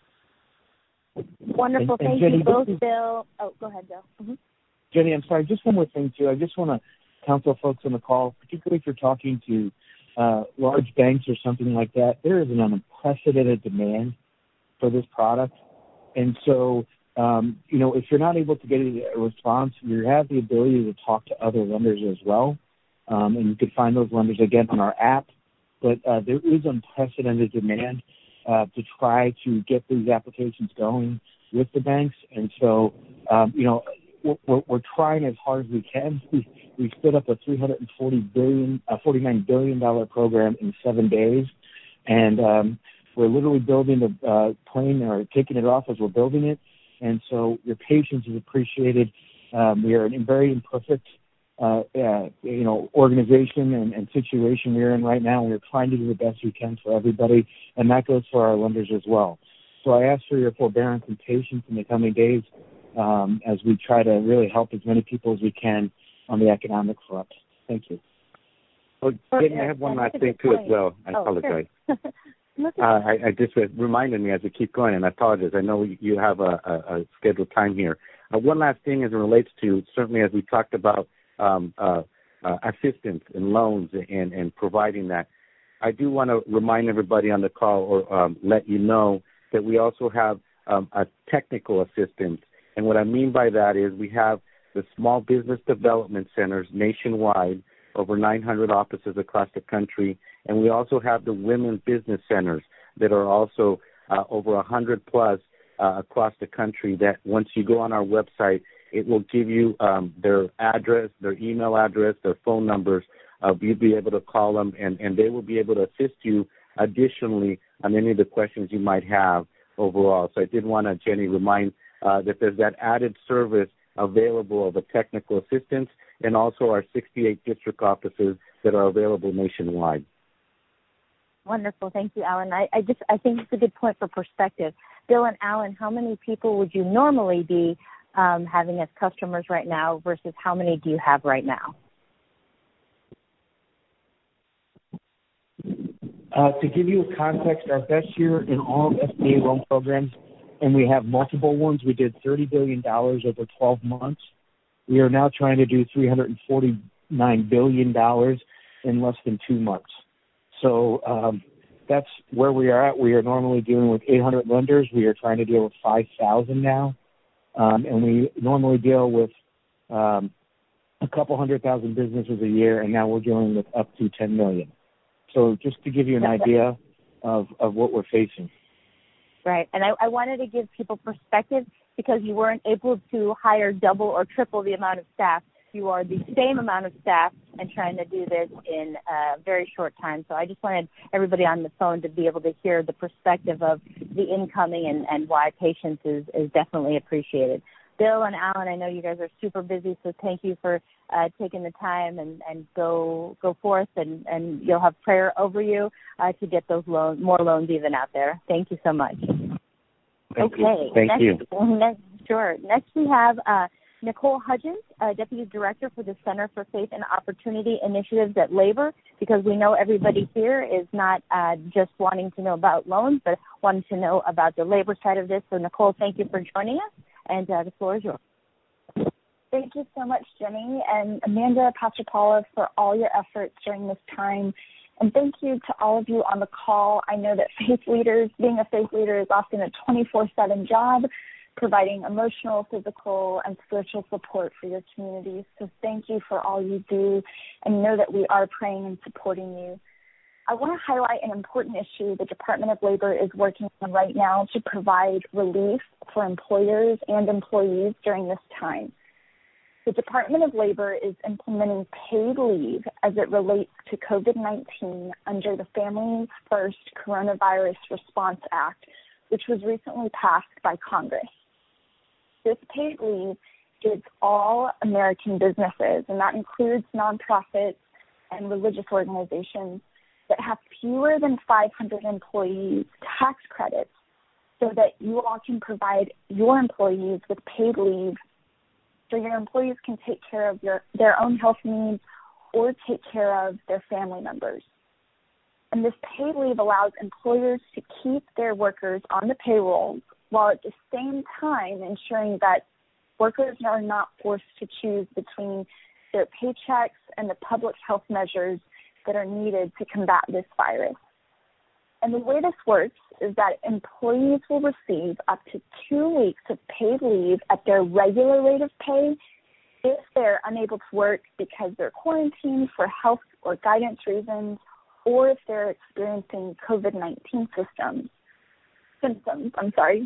Speaker 2: Wonderful.
Speaker 6: And, and
Speaker 2: Thank
Speaker 6: Jenny,
Speaker 2: you both,
Speaker 6: is,
Speaker 2: Bill. Oh, go ahead, Bill. Mm-hmm.
Speaker 6: Jenny, I'm sorry, just one more thing, too. I just want to counsel folks on the call, particularly if you're talking to uh, large banks or something like that. There is an unprecedented demand for this product. And so, um, you know, if you're not able to get a response, you have the ability to talk to other lenders as well. Um, and you can find those lenders, again, on our app. But uh, there is unprecedented demand uh, to try to get these applications going with the banks. And so, um, you know, we're, we're trying as hard as we can. We, we stood up a three hundred forty billion dollars, uh, forty-nine billion dollars program in seven days. And um, we're literally building the uh, plane or taking it off as we're building it. And so your patience is appreciated. Um, we are in a very imperfect, uh, uh, you know, organization and, and situation we're in right now. We're trying to do the best we can for everybody, and that goes for our lenders as well. So I ask for your forbearance and patience in the coming days um, as we try to really help as many people as we can on the economic front. Thank you.
Speaker 7: Well, Jenny, I have one last thing, too, as well. I
Speaker 2: oh,
Speaker 7: apologize.
Speaker 2: Sure.
Speaker 7: Uh, I, I just reminded me as we keep going, and I apologize. I know you have a, a, a scheduled time here. Uh, one last thing as it relates to, certainly as we talked about um, uh, uh, assistance and loans and, and providing that, I do want to remind everybody on the call or um, let you know that we also have um, a technical assistance. And what I mean by that is we have the Small Business Development Centers nationwide, over nine hundred offices across the country, and we also have the Women Business Centers that are also uh, over one hundred plus uh, across the country that once you go on our website, it will give you um, their address, their email address, their phone numbers. Uh, you'll be able to call them, and, and they will be able to assist you additionally on any of the questions you might have overall. So I did want to, Jenny, remind uh, that there's that added service available of a technical assistance, and also our sixty-eight district offices that are available nationwide.
Speaker 2: Wonderful. Thank you, Alan. I, I just I think it's a good point for perspective. Bill and Alan, how many people would you normally be um, having as customers right now versus how many do you have right now?
Speaker 6: Uh, to give you a context, our best year in all S B A loan programs, and we have multiple ones, we did thirty billion dollars over twelve months. We are now trying to do three hundred forty-nine billion dollars in less than two months. So um, that's where we are at. We are normally dealing with eight hundred lenders. We are trying to deal with five thousand now. Um, and we normally deal with um, a couple hundred thousand businesses a year, and now we're dealing with up to ten million. So just to give you an idea of, of what we're facing.
Speaker 2: Right. And I, I wanted to give people perspective because you weren't able to hire double or triple the amount of staff. You are the same amount of staff and trying to do this in a very short time. So I just wanted everybody on the phone to be able to hear the perspective of the incoming and, and why patience is, is definitely appreciated. Bill and Alan, I know you guys are super busy, so thank you for uh, taking the time and, and go go forth, and, and you'll have prayer over you uh, to get those loans, more loans even out there. Thank you so much.
Speaker 7: Thank
Speaker 2: okay.
Speaker 7: You. Thank
Speaker 2: next,
Speaker 7: you.
Speaker 2: Next, sure. Next we have uh, Nicole Hudgens, uh, Deputy Director for the Center for Faith and Opportunity Initiatives at Labor, because we know everybody here is not uh, just wanting to know about loans, but wanting to know about the labor side of this. So, Nicole, thank you for joining us, and uh, the floor is yours.
Speaker 8: Thank you so much, Jenny, and Amanda, Pastor Paula, for all your efforts during this time. And thank you to all of you on the call. I know that faith leaders, being a faith leader is often a twenty-four seven job, providing emotional, physical, and spiritual support for your communities. So thank you for all you do, and know that we are praying and supporting you. I want to highlight an important issue the Department of Labor is working on right now to provide relief for employers and employees during this time. The Department of Labor is implementing paid leave as it relates to COVID nineteen under the Families First Coronavirus Response Act, which was recently passed by Congress. This paid leave gives all American businesses, and that includes nonprofits and religious organizations, that have fewer than five hundred employees tax credits so that you all can provide your employees with paid leave so your employees can take care of your, their own health needs or take care of their family members. And this paid leave allows employers to keep their workers on the payroll while at the same time ensuring that workers are not forced to choose between their paychecks and the public health measures that are needed to combat this virus. And the way this works is that employees will receive up to two weeks of paid leave at their regular rate of pay if they're unable to work because they're quarantined for health or guidance reasons, or if they're experiencing COVID nineteen symptoms, symptoms, I'm sorry.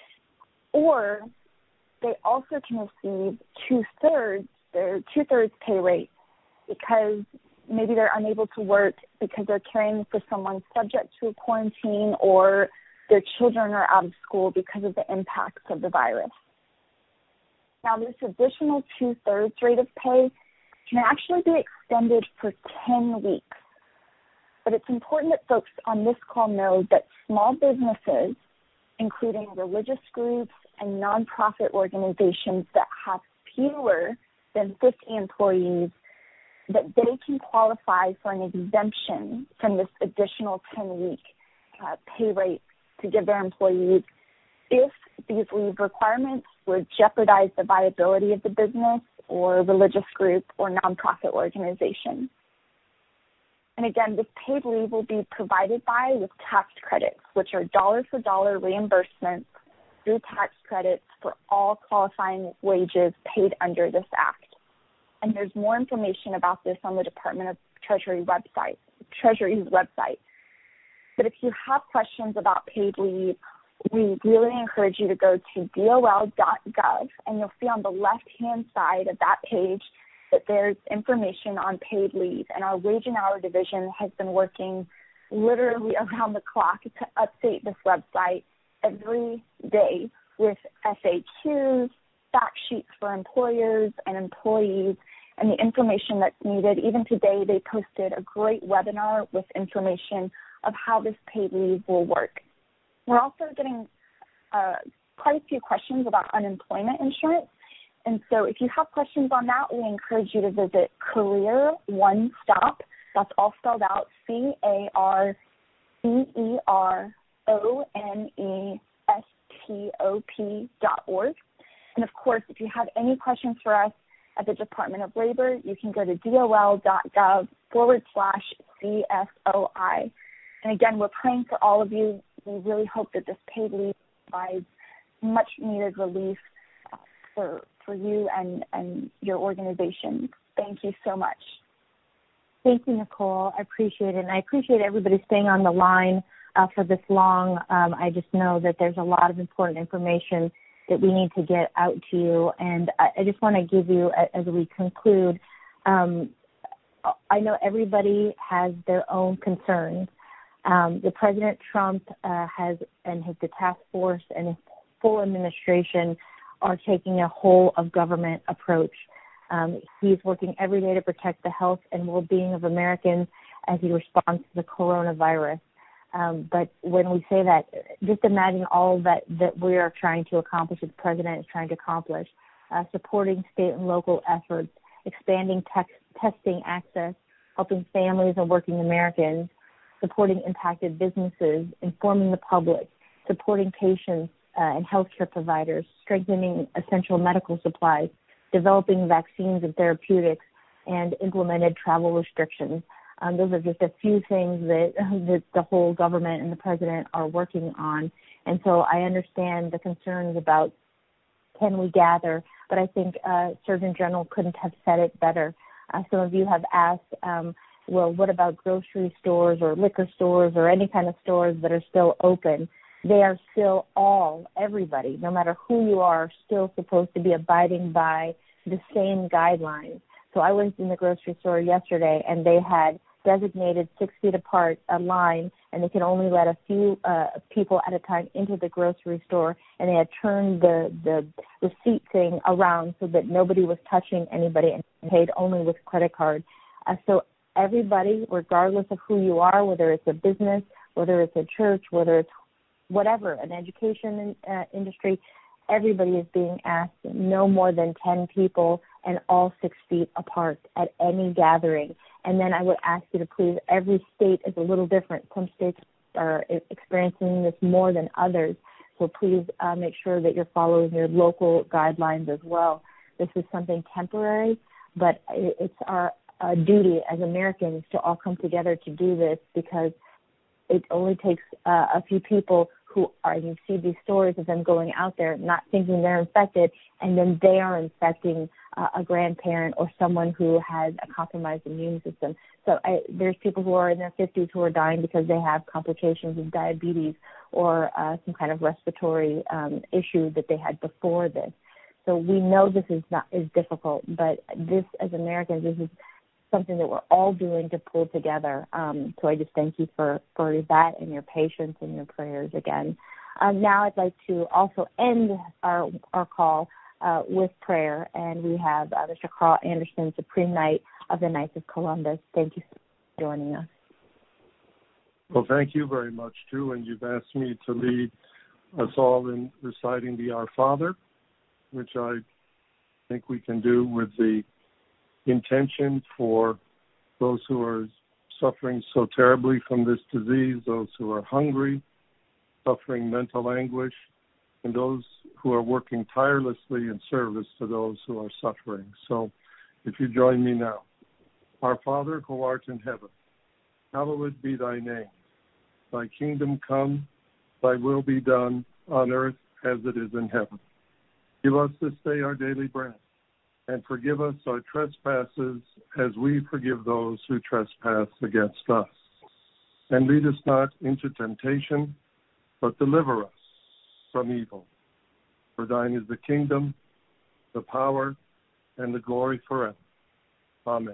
Speaker 8: Or they also can receive two-thirds, their two-thirds pay rate because maybe they're unable to work because they're caring for someone subject to a quarantine, or their children are out of school because of the impacts of the virus. Now, this additional two-thirds rate of pay can actually be extended for ten weeks. But it's important that folks on this call know that small businesses, including religious groups and nonprofit organizations that have fewer than fifty employees, that they can qualify for an exemption from this additional ten-week uh, pay rate to give their employees if these leave requirements would jeopardize the viability of the business or religious group or nonprofit organization. And again, this paid leave will be provided by with tax credits, which are dollar-for-dollar reimbursements through tax credits for all qualifying wages paid under this act. And there's more information about this on the Department of Treasury website, Treasury's website. But if you have questions about paid leave, we really encourage you to go to D O L dot gov, and you'll see on the left-hand side of that page that there's information on paid leave. And our Wage and Hour Division has been working literally around the clock to update this website every day with F A Qs, fact sheets for employers and employees, and the information that's needed. Even today, they posted a great webinar with information of how this paid leave will work. We're also getting uh, quite a few questions about unemployment insurance. And so if you have questions on that, we encourage you to visit Career One Stop. That's all spelled out, C A R C E R O N E S T O P dot org. And, of course, if you have any questions for us at the Department of Labor, you can go to D O L dot gov forward slash C S O I. And, again, we're praying for all of you. We really hope that this paid leave provides much-needed relief for for you and, and your organization. Thank you so much.
Speaker 2: Thank you, Nicole. I appreciate it. And I appreciate everybody staying on the line uh, for this long. Um, I just know that there's a lot of important information that we need to get out to you. And I, I just want to give you, as we conclude, um, I know everybody has their own concerns. Um, the President Trump uh, has, and his the task force and his full administration are taking a whole of government approach. Um, he's working every day to protect the health and well-being of Americans as he responds to the coronavirus. Um, but when we say that, just imagine all that, that we are trying to accomplish, that the President is trying to accomplish, uh, supporting state and local efforts, expanding tex- testing access, helping families and working Americans, supporting impacted businesses, informing the public, supporting patients uh, and healthcare providers, strengthening essential medical supplies, developing vaccines and therapeutics, and implemented travel restrictions. Um, those are just a few things that, that the whole government and the president are working on. And so I understand the concerns about can we gather, but I think uh, Surgeon General couldn't have said it better. Uh, some of you have asked, um, well, what about grocery stores or liquor stores or any kind of stores that are still open? They are still all, everybody, no matter who you are, still supposed to be abiding by the same guidelines. So I was in the grocery store yesterday, and they had designated six feet apart a line, and they could only let a few uh, people at a time into the grocery store, and they had turned the, the receipt thing around so that nobody was touching anybody and paid only with credit card. Uh, so everybody, regardless of who you are, whether it's a business, whether it's a church, whether it's whatever, an education uh, industry, everybody is being asked no more than ten people and all six feet apart at any gathering. And then I would ask you to please, every state is a little different. Some states are experiencing this more than others. So please uh, make sure that you're following your local guidelines as well. This is something temporary, but it's our uh, duty as Americans to all come together to do this, because it only takes uh, a few people who are, you see these stories of them going out there not thinking they're infected, and then they are infecting uh, a grandparent or someone who has a compromised immune system. So I, there's people who are in their fifties who are dying because they have complications of diabetes or uh, some kind of respiratory um, issue that they had before this. So we know this is not is difficult, but this, as Americans, this is something that we're all doing to pull together. Um, so I just thank you for, for that and your patience and your prayers again. Um, now I'd like to also end our our call uh, with prayer, and we have uh, Mister Carl Anderson, Supreme Knight of the Knights of Columbus. Thank you for joining us.
Speaker 9: Well, thank you very much, too, and you've asked me to lead us all in reciting the Our Father, which I think we can do with the intention for those who are suffering so terribly from this disease, those who are hungry, suffering mental anguish, and those who are working tirelessly in service to those who are suffering. So if you join me now. Our Father, who art in heaven, hallowed be thy name. Thy kingdom come, thy will be done on earth as it is in heaven. Give us this day our daily bread, and forgive us our trespasses as we forgive those who trespass against us. And lead us not into temptation, but deliver us from evil. For thine is the kingdom, the power, and the glory forever. Amen.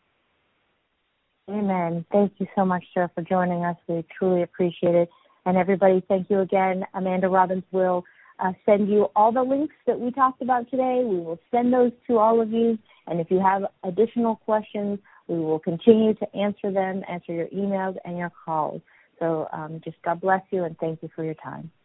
Speaker 2: Amen. Thank you so much, sir, for joining us. We truly appreciate it. And everybody, thank you again. Amanda Robbins will uh, send you all the links that we talked about today. We will send those to all of you. And if you have additional questions, we will continue to answer them, answer your emails and your calls. So um, just God bless you, and thank you for your time.